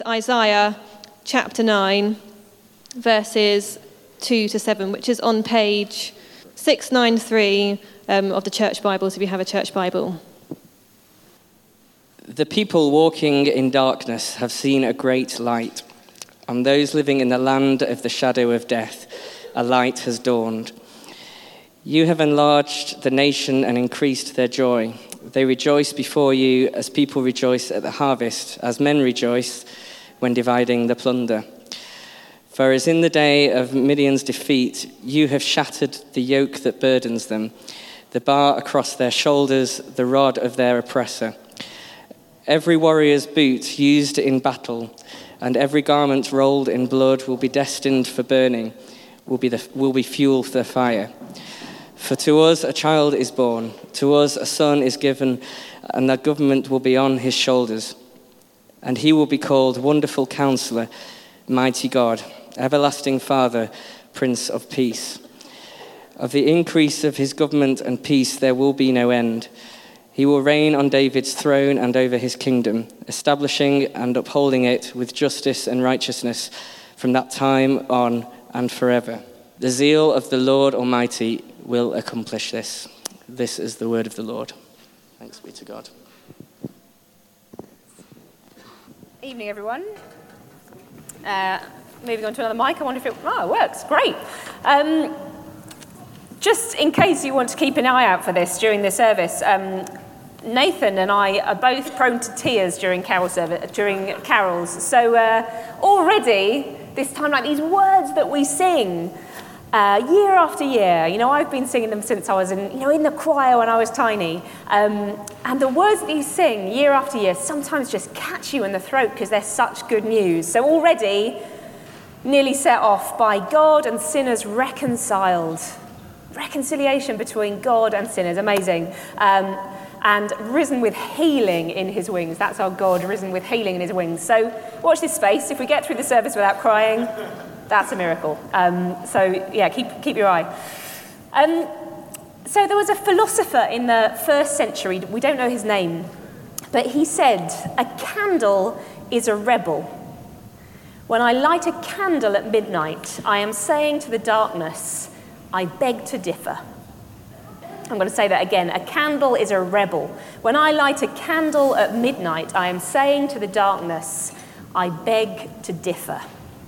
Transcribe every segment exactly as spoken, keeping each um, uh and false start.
Isaiah chapter nine, verses two to seven, which is on page six ninety-three um, of the Church Bibles, if you have a Church Bible. The people walking in darkness have seen a great light. On those living in the land of the shadow of death, a light has dawned. You have enlarged the nation and increased their joy. They rejoice before you as people rejoice at the harvest, as men rejoice when dividing the plunder. For as in the day of Midian's defeat, you have shattered the yoke that burdens them, the bar across their shoulders, the rod of their oppressor. Every warrior's boot used in battle and every garment rolled in blood will be destined for burning, will be, the, will be fuel for the fire. For to us a child is born, to us a son is given, and the government will be on his shoulders. And he will be called Wonderful Counselor, Mighty God, Everlasting Father, Prince of Peace. Of the increase of his government and peace there will be no end. He will reign on David's throne and over his kingdom, establishing and upholding it with justice and righteousness from that time on and forever. The zeal of the Lord Almighty will accomplish this. This is the word of the Lord. Thanks be to God. Evening, everyone. Uh, moving on to another mic. I wonder if it, oh, it works. Great. Um, just in case you want to keep an eye out for this during the service, um, Nathan and I are both prone to tears during carol service, during carols. So uh, already, this time, like these words that we sing uh, year after year, you know, I've been singing them since I was in, you know, in the choir when I was tiny. Um, and the words that you sing year after year sometimes just catch you in the throat because they're such good news. So already, nearly set off by God and sinners reconciled. Reconciliation between God and sinners, amazing. Um, and risen with healing in his wings. That's our God, risen with healing in his wings. So watch this space. If we get through the service without crying, that's a miracle. Um, so yeah, keep keep your eye. Um, so there was a philosopher in the first century, we don't know his name, but he said, a candle is a rebel. When I light a candle at midnight, I am saying to the darkness, I beg to differ. I'm going to say that again. A candle is a rebel. When I light a candle at midnight, I am saying to the darkness, I beg to differ.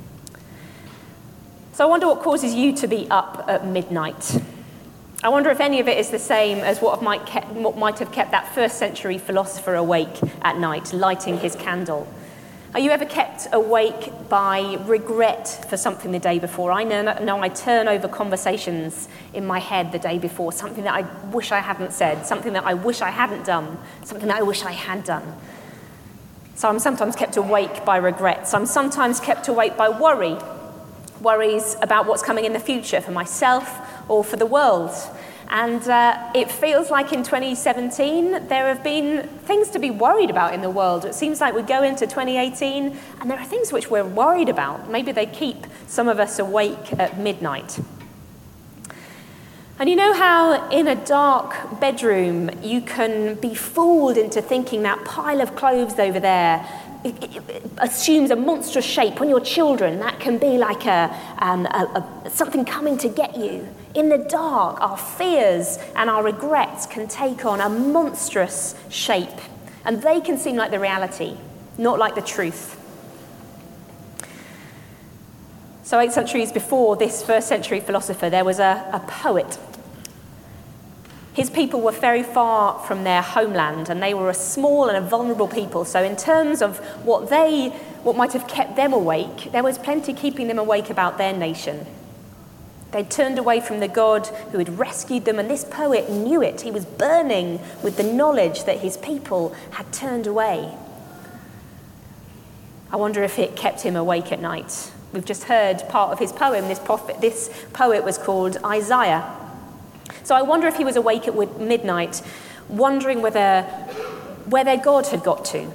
So I wonder what causes you to be up at midnight. I wonder if any of it is the same as what might, kept, what might have kept that first century philosopher awake at night, lighting his candle. Are you ever kept awake by regret for something the day before? I know, know I turn over conversations in my head the day before, something that I wish I hadn't said, something that I wish I hadn't done, something that I wish I had done. So I'm sometimes kept awake by regrets. I'm sometimes kept awake by worry, worries about what's coming in the future for myself or for the world. And uh, it feels like in twenty seventeen, there have been things to be worried about in the world. It seems like we go into twenty eighteen, and there are things which we're worried about. Maybe they keep some of us awake at midnight. And you know how in a dark bedroom, you can be fooled into thinking that pile of clothes over there It, it, it assumes a monstrous shape. When you're children, that can be like a, um, a, a something coming to get you. In the dark, our fears and our regrets can take on a monstrous shape, and they can seem like the reality, not like the truth. So eight centuries before this first century philosopher, there was a, a poet. His people were very far from their homeland, and they were a small and a vulnerable people. So in terms of what they, what might have kept them awake, there was plenty keeping them awake about their nation. They'd turned away from the God who had rescued them, and this poet knew it. He was burning with the knowledge that his people had turned away. I wonder if it kept him awake at night. We've just heard part of his poem. This, prophet, this poet was called Isaiah. So I wonder if he was awake at midnight, wondering whether where their God had got to,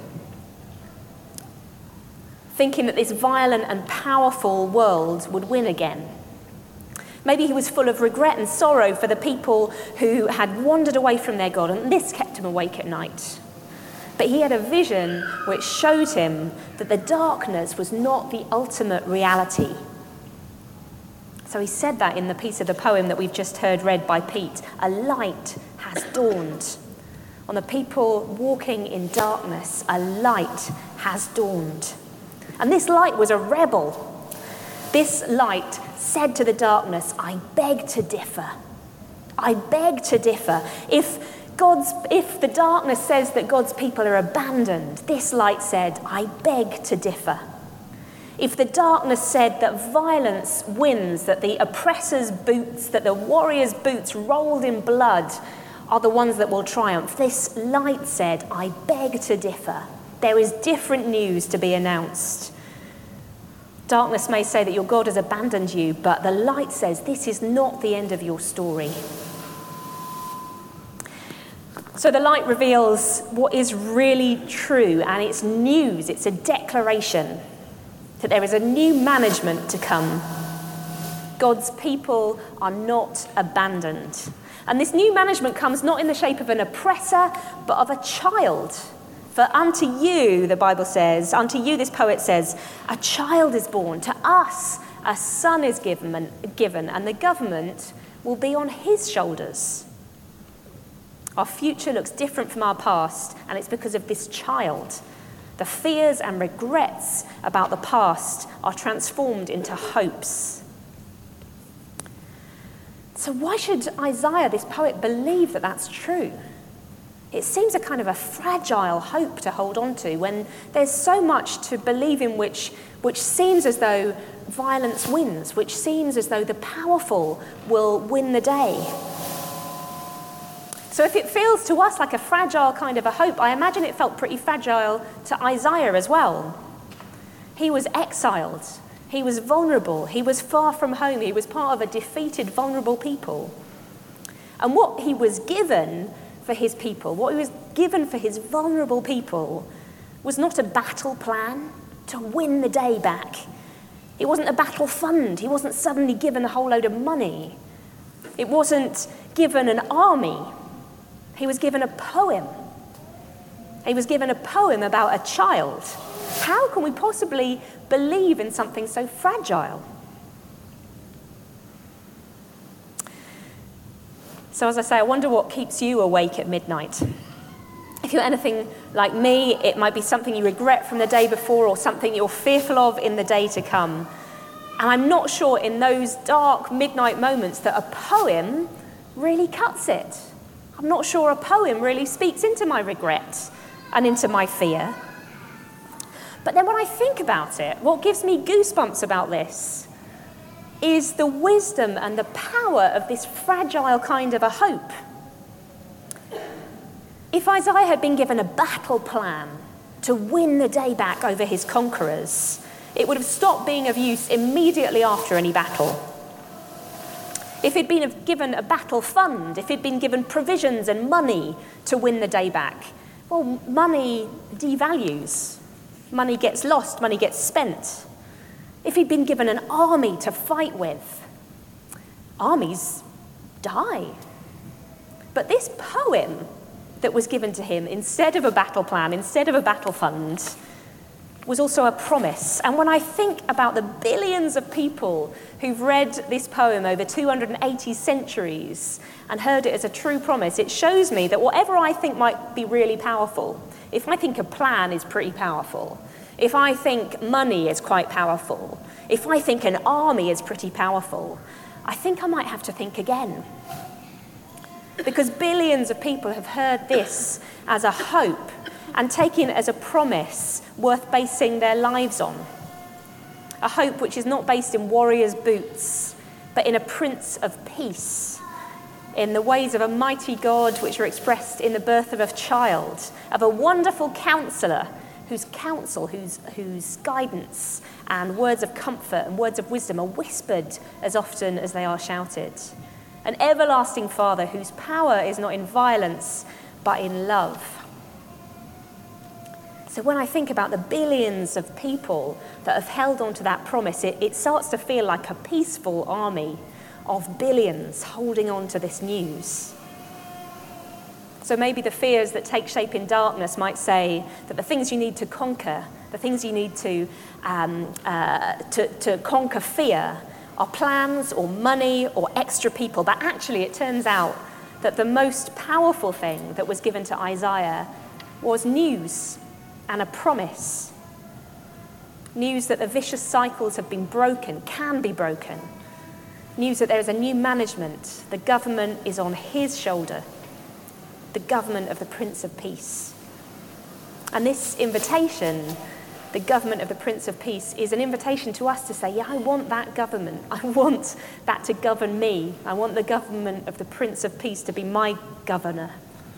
thinking that this violent and powerful world would win again. Maybe he was full of regret and sorrow for the people who had wandered away from their God, and this kept him awake at night. But he had a vision which showed him that the darkness was not the ultimate reality. So he said that in the piece of the poem that we've just heard read by Pete. A light has dawned. On the people walking in darkness, a light has dawned. And this light was a rebel. This light said to the darkness, I beg to differ. I beg to differ. If God's, if the darkness says that God's people are abandoned, this light said, I beg to differ. If the darkness said that violence wins, that the oppressor's boots, that the warrior's boots rolled in blood are the ones that will triumph, this light said, I beg to differ. There is different news to be announced. Darkness may say that your God has abandoned you, but the light says this is not the end of your story. So the light reveals what is really true, and it's news, it's a declaration that there is a new management to come. God's people are not abandoned. And this new management comes not in the shape of an oppressor, but of a child. For unto you, the Bible says, unto you, this poet says, a child is born. To us, a son is given, given, and the government will be on his shoulders. Our future looks different from our past, and it's because of this child. The fears and regrets about the past are transformed into hopes. So why should Isaiah, this poet, believe that that's true? It seems a kind of a fragile hope to hold on to when there's so much to believe in which, which seems as though violence wins, which seems as though the powerful will win the day. So if it feels to us like a fragile kind of a hope, I imagine it felt pretty fragile to Isaiah as well. He was exiled. He was vulnerable. He was far from home. He was part of a defeated, vulnerable people. And what he was given for his people, what he was given for his vulnerable people, was not a battle plan to win the day back. It wasn't a battle fund. He wasn't suddenly given a whole load of money. It wasn't given an army. He was given a poem. He was given a poem about a child. How can we possibly believe in something so fragile? So as I say, I wonder what keeps you awake at midnight. If you're anything like me, it might be something you regret from the day before or something you're fearful of in the day to come. And I'm not sure in those dark midnight moments that a poem really cuts it. I'm not sure a poem really speaks into my regret and into my fear. But then when I think about it, what gives me goosebumps about this is the wisdom and the power of this fragile kind of a hope. If Isaiah had been given a battle plan to win the day back over his conquerors, it would have stopped being of use immediately after any battle. If he'd been given a battle fund, if he'd been given provisions and money to win the day back, well, money devalues. Money gets lost, money gets spent. If he'd been given an army to fight with, armies die. But this poem that was given to him, instead of a battle plan, instead of a battle fund, was also a promise. And when I think about the billions of people who've read this poem over two hundred eighty centuries and heard it as a true promise, it shows me that whatever I think might be really powerful, if I think a plan is pretty powerful, if I think money is quite powerful, if I think an army is pretty powerful, I think I might have to think again. Because billions of people have heard this as a hope and taken it as a promise worth basing their lives on. A hope which is not based in warriors' boots, but in a Prince of Peace, in the ways of a mighty God which are expressed in the birth of a child, of a wonderful counselor whose counsel, whose, whose guidance and words of comfort and words of wisdom are whispered as often as they are shouted. An everlasting Father whose power is not in violence, but in love. So when I think about the billions of people that have held on to that promise, it, it starts to feel like a peaceful army of billions holding on to this news. So maybe the fears that take shape in darkness might say that the things you need to conquer, the things you need to, um, uh, to, to conquer fear are plans or money or extra people. But actually it turns out that the most powerful thing that was given to Isaiah was news and a promise. News that the vicious cycles have been broken, can be broken. News that there is a new management. The government is on his shoulder. The government of the Prince of Peace. And this invitation, the government of the Prince of Peace, is an invitation to us to say, yeah, I want that government. I want that to govern me. I want the government of the Prince of Peace to be my governor.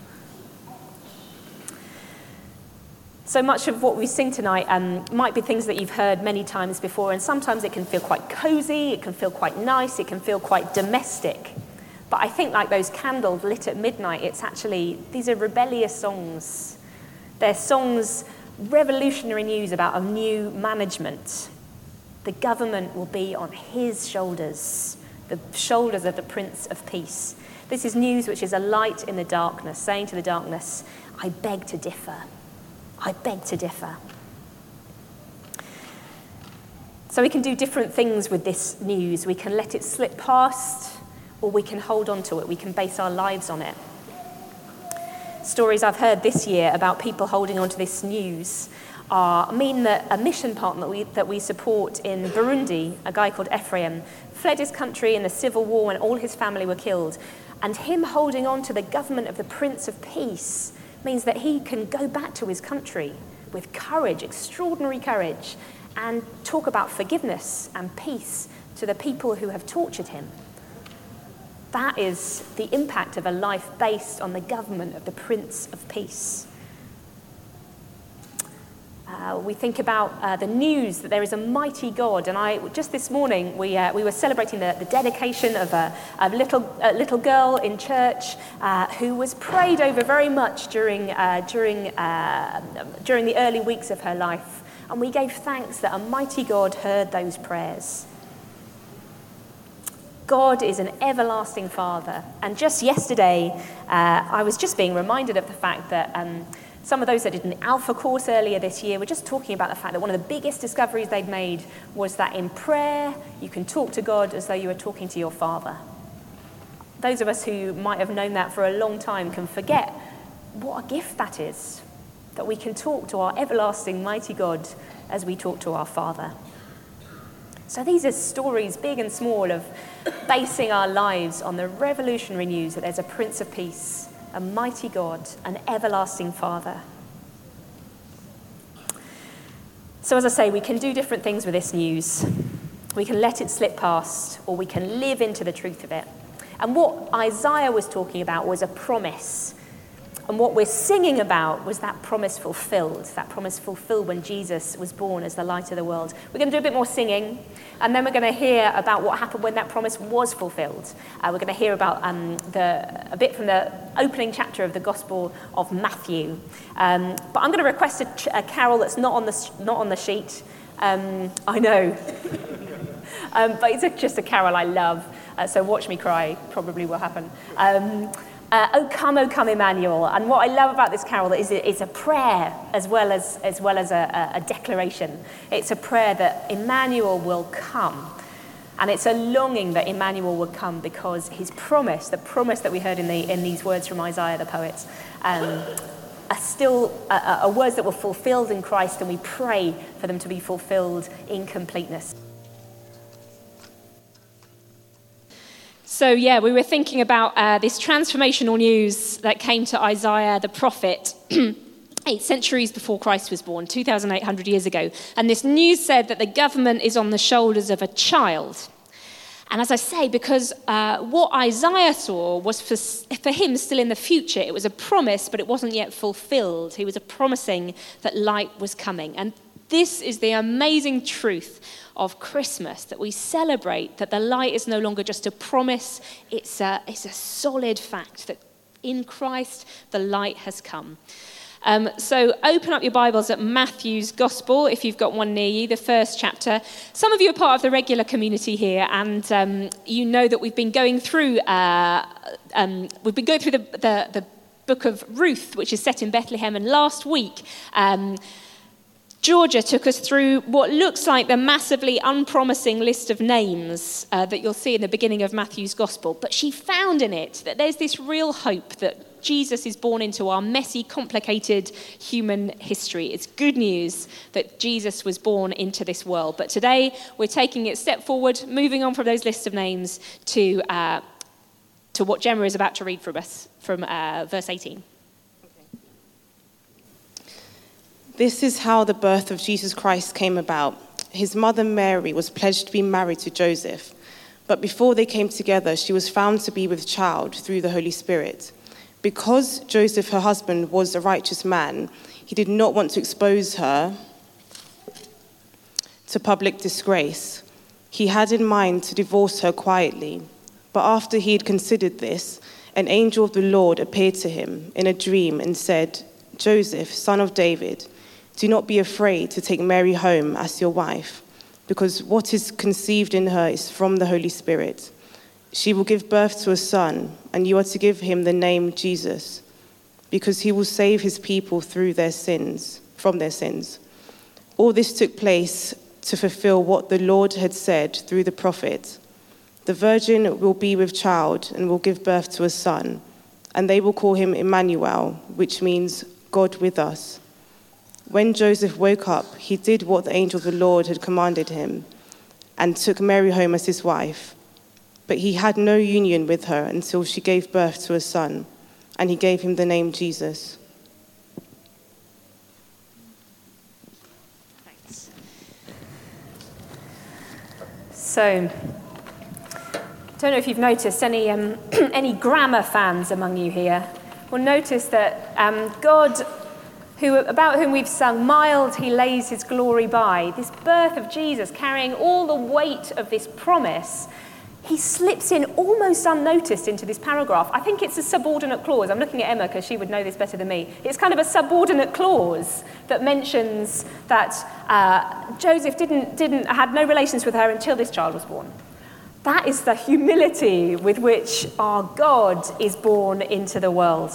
So much of what we sing tonight um, might be things that you've heard many times before, and sometimes it can feel quite cozy, it can feel quite nice, it can feel quite domestic. But I think like those candles lit at midnight, it's actually, these are rebellious songs. They're songs, revolutionary news about a new management. The government will be on his shoulders, the shoulders of the Prince of Peace. This is news which is a light in the darkness, saying to the darkness, I beg to differ. I beg to differ. So we can do different things with this news. We can let it slip past, or we can hold on to it. We can base our lives on it. Stories I've heard this year about people holding on to this news are, mean that a mission partner that we, that we support in Burundi, a guy called Ephraim, fled his country in the civil war when all his family were killed. And him holding on to the government of the Prince of Peace means that he can go back to his country with courage, extraordinary courage, and talk about forgiveness and peace to the people who have tortured him. That is the impact of a life based on the government of the Prince of Peace. Uh, we think about uh, the news that there is a mighty God, and I just this morning we uh, we were celebrating the, the dedication of a, a little a little girl in church uh, who was prayed over very much during uh, during uh, during the early weeks of her life, and we gave thanks that a mighty God heard those prayers. God is an everlasting Father, and just yesterday uh, I was just being reminded of the fact that. Um, Some of those that did an Alpha course earlier this year were just talking about the fact that one of the biggest discoveries they'd made was that in prayer, you can talk to God as though you were talking to your Father. Those of us who might have known that for a long time can forget what a gift that is, that we can talk to our everlasting mighty God as we talk to our Father. So these are stories, big and small, of basing our lives on the revolutionary news that there's a Prince of Peace, a mighty God, an everlasting Father. So as I say, we can do different things with this news. We can let it slip past, or we can live into the truth of it. And what Isaiah was talking about was a promise. And what we're singing about was that promise fulfilled, that promise fulfilled when Jesus was born as the light of the world. We're going to do a bit more singing, and then we're going to hear about what happened when that promise was fulfilled. Uh, we're going to hear about um, the, a bit from the opening chapter of the Gospel of Matthew. Um, but I'm going to request a, ch- a carol that's not on the, not on the sheet. Um, I know. um, but it's a, just a carol I love, uh, so watch me cry, probably will happen. Um, Uh, O come, O come, Emmanuel. And what I love about this carol is it, it's a prayer as well as, as, well as a, a declaration. It's a prayer that Emmanuel will come. And it's a longing that Emmanuel will come because his promise, the promise that we heard in, the, in these words from Isaiah the poet, um, are still uh, are words that were fulfilled in Christ, and we pray for them to be fulfilled in completeness. So yeah, we were thinking about uh, this transformational news that came to Isaiah the prophet eight centuries before Christ was born, two thousand eight hundred years ago. And this news said that the government is on the shoulders of a child. And as I say, because uh, what Isaiah saw was for, for him still in the future. It was a promise, but it wasn't yet fulfilled. He was promising that light was coming. And this is the amazing truth of Christmas, that we celebrate that the light is no longer just a promise, it's a, it's a solid fact that in Christ the light has come. Um, so open up your Bibles at Matthew's Gospel, if you've got one near you, the first chapter. Some of you are part of the regular community here, and um, you know that we've been going through uh, um, we've been going through the, the, the book of Ruth, which is set in Bethlehem. And last week, um, Georgia took us through what looks like the massively unpromising list of names uh, that you'll see in the beginning of Matthew's Gospel. But she found in it that there's this real hope that Jesus is born into our messy, complicated human history. It's good news that Jesus was born into this world. But today, we're taking it a step forward, moving on from those lists of names to, uh, to what Gemma is about to read from us, from uh, verse eighteen. This is how the birth of Jesus Christ came about. His mother Mary was pledged to be married to Joseph, but before they came together, she was found to be with child through the Holy Spirit. Because Joseph, her husband, was a righteous man, he did not want to expose her to public disgrace. He had in mind to divorce her quietly, but after he had considered this, an angel of the Lord appeared to him in a dream and said, "Joseph, son of David, do not be afraid to take Mary home as your wife, because what is conceived in her is from the Holy Spirit. She will give birth to a son, and you are to give him the name Jesus, because he will save his people through their sins, from their sins." All this took place to fulfill what the Lord had said through the prophet. "The virgin will be with child and will give birth to a son, and they will call him Emmanuel," which means God with us. When Joseph woke up, he did what the angel of the Lord had commanded him and took Mary home as his wife. But he had no union with her until she gave birth to a son, and he gave him the name Jesus. Thanks. So, don't know if you've noticed any um, any grammar fans among you here. Will notice that um, God, who about whom we've sung, "Mild he lays his glory by," this birth of Jesus carrying all the weight of this promise, he slips in almost unnoticed into this paragraph. I think it's a subordinate clause. I'm looking at Emma because she would know this better than me. It's kind of a subordinate clause that mentions that uh, Joseph didn't, didn't, had no relations with her until this child was born. That is the humility with which our God is born into the world.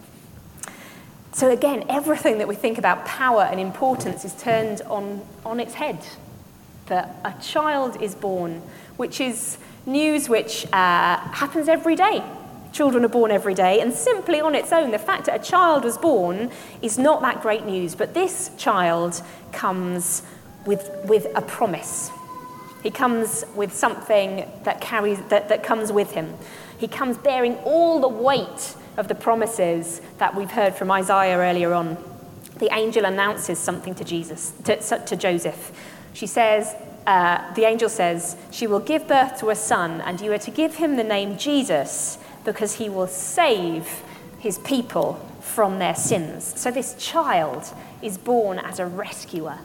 So again, everything that we think about power and importance is turned on, on its head. That a child is born, which is news which uh, happens every day. Children are born every day, and simply on its own, the fact that a child was born is not that great news. But this child comes with, with a promise. He comes with something that carries that, that comes with him. He comes bearing all the weight of the promises that we've heard from Isaiah earlier on. The angel announces something to Jesus, to, to Joseph. She says, uh, the angel says, "She will give birth to a son, and you are to give him the name Jesus, because he will save his people from their sins." So this child is born as a rescuer.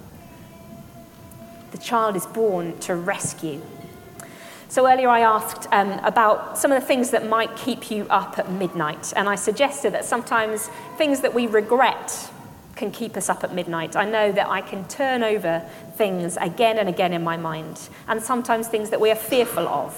The child is born to rescue. So earlier I asked um, about some of the things that might keep you up at midnight, and I suggested that sometimes things that we regret can keep us up at midnight. I know that I can turn over things again and again in my mind, and sometimes things that we are fearful of.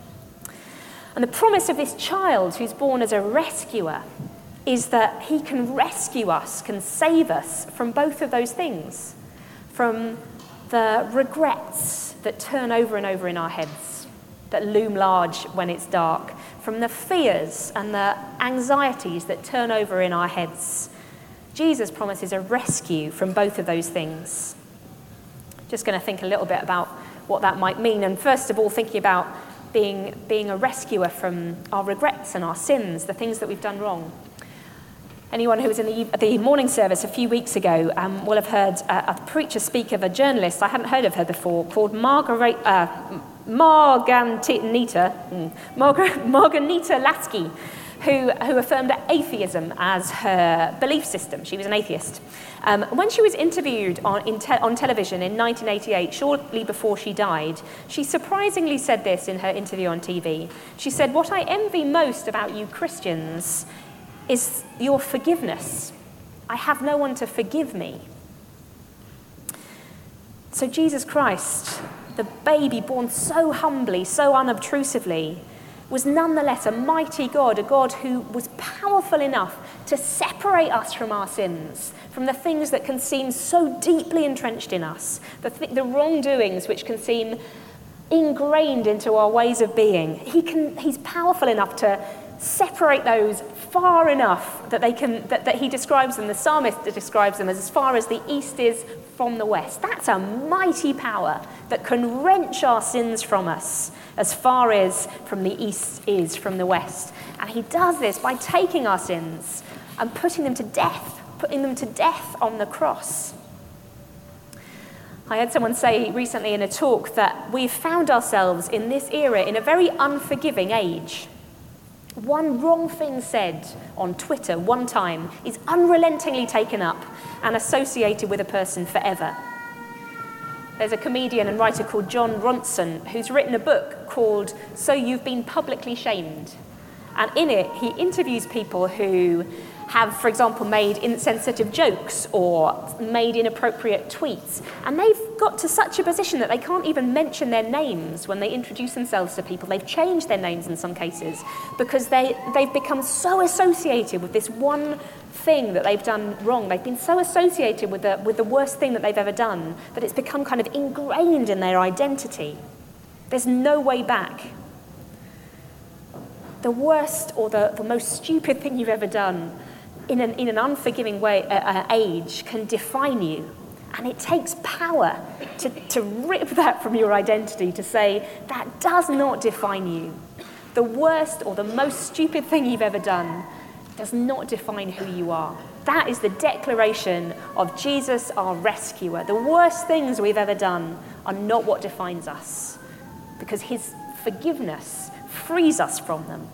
And the promise of this child who's born as a rescuer is that he can rescue us, can save us from both of those things, from the regrets that turn over and over in our heads, that loom large when it's dark, from the fears and the anxieties that turn over in our heads. Jesus promises a rescue from both of those things. Just going to think a little bit about what that might mean. And first of all, thinking about being, being a rescuer from our regrets and our sins, the things that we've done wrong. Anyone who was in the, the morning service a few weeks ago um, will have heard a, a preacher speak of a journalist, I hadn't heard of her before, called Margaret, uh, Marganita, Marganita Laski, who, who affirmed atheism as her belief system. She was an atheist. Um, when she was interviewed on, in te- on television in nineteen eighty-eight, shortly before she died, she surprisingly said this in her interview on T V. She said, "What I envy most about you Christians is your forgiveness. I have no one to forgive me." So Jesus Christ, the baby born so humbly, so unobtrusively, was nonetheless a mighty God, a God who was powerful enough to separate us from our sins, from the things that can seem so deeply entrenched in us, the, th- the wrongdoings which can seem ingrained into our ways of being. He can, he's powerful enough to separate those far enough that they can that, that he describes them, the psalmist describes them as, as far as the east is from the west. That's a mighty power that can wrench our sins from us as far as from the east is from the west. And he does this by taking our sins and putting them to death, putting them to death on the cross. I had someone say recently in a talk that we've found ourselves in this era in a very unforgiving age. One wrong thing said on Twitter one time is unrelentingly taken up and associated with a person forever. There's a comedian and writer called John Ronson who's written a book called So You've Been Publicly Shamed. And in it, he interviews people who have, for example, made insensitive jokes or made inappropriate tweets. And they've got to such a position that they can't even mention their names when they introduce themselves to people. They've changed their names in some cases because they, they've become so associated with this one thing that they've done wrong. They've been so associated with the, with the worst thing that they've ever done that it's become kind of ingrained in their identity. There's no way back. The worst or the, the most stupid thing you've ever done in an, in an unforgiving way, uh, uh, age can define you. And it takes power to, to rip that from your identity, to say, that does not define you. The worst or the most stupid thing you've ever done does not define who you are. That is the declaration of Jesus, our rescuer. The worst things we've ever done are not what defines us, because his forgiveness frees us from them.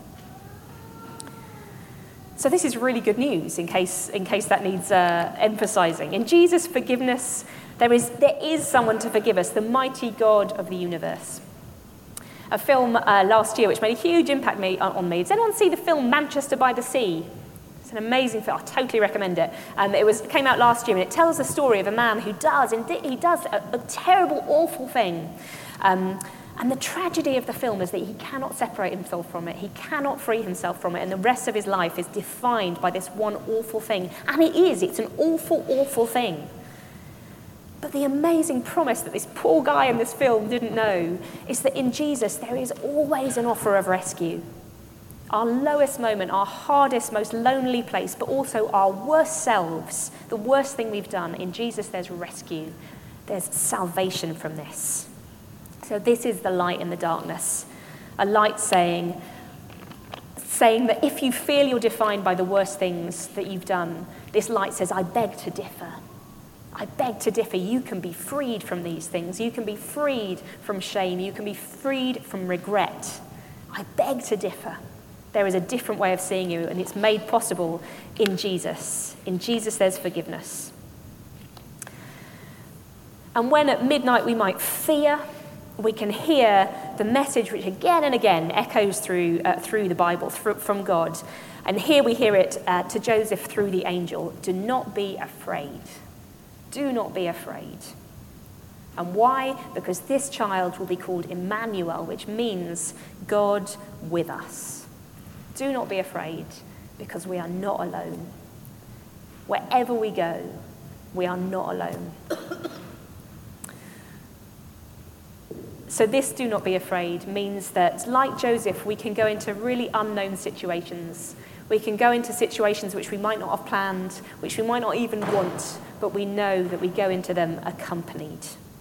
So this is really good news, in case in case that needs uh, emphasizing. In Jesus' forgiveness, there is there is someone to forgive us, the mighty God of the universe. A film uh, last year which made a huge impact me, on, on me. Does anyone see the film Manchester by the Sea? It's an amazing film. I totally recommend it. Um, it was it came out last year, and it tells the story of a man who does indeed he does a, a terrible, awful thing. Um, And the tragedy of the film is that he cannot separate himself from it. He cannot free himself from it. And the rest of his life is defined by this one awful thing. And it is. It's an awful, awful thing. But the amazing promise that this poor guy in this film didn't know is that in Jesus there is always an offer of rescue. Our lowest moment, our hardest, most lonely place, but also our worst selves, the worst thing we've done, in Jesus there's rescue. There's salvation from this. So this is the light in the darkness, a light saying, saying that if you feel you're defined by the worst things that you've done, this light says, I beg to differ. I beg to differ. You can be freed from these things. You can be freed from shame. You can be freed from regret. I beg to differ. There is a different way of seeing you, and it's made possible in Jesus. In Jesus there's forgiveness. And when at midnight we might fear, we can hear the message which again and again echoes through uh, through the Bible, through, from God. And here we hear it uh, to Joseph through the angel. Do not be afraid. Do not be afraid. And why? Because this child will be called Emmanuel, which means God with us. Do not be afraid, because we are not alone. Wherever we go, we are not alone. So this do not be afraid means that, like Joseph, we can go into really unknown situations. We can go into situations which we might not have planned, which we might not even want, but we know that we go into them accompanied.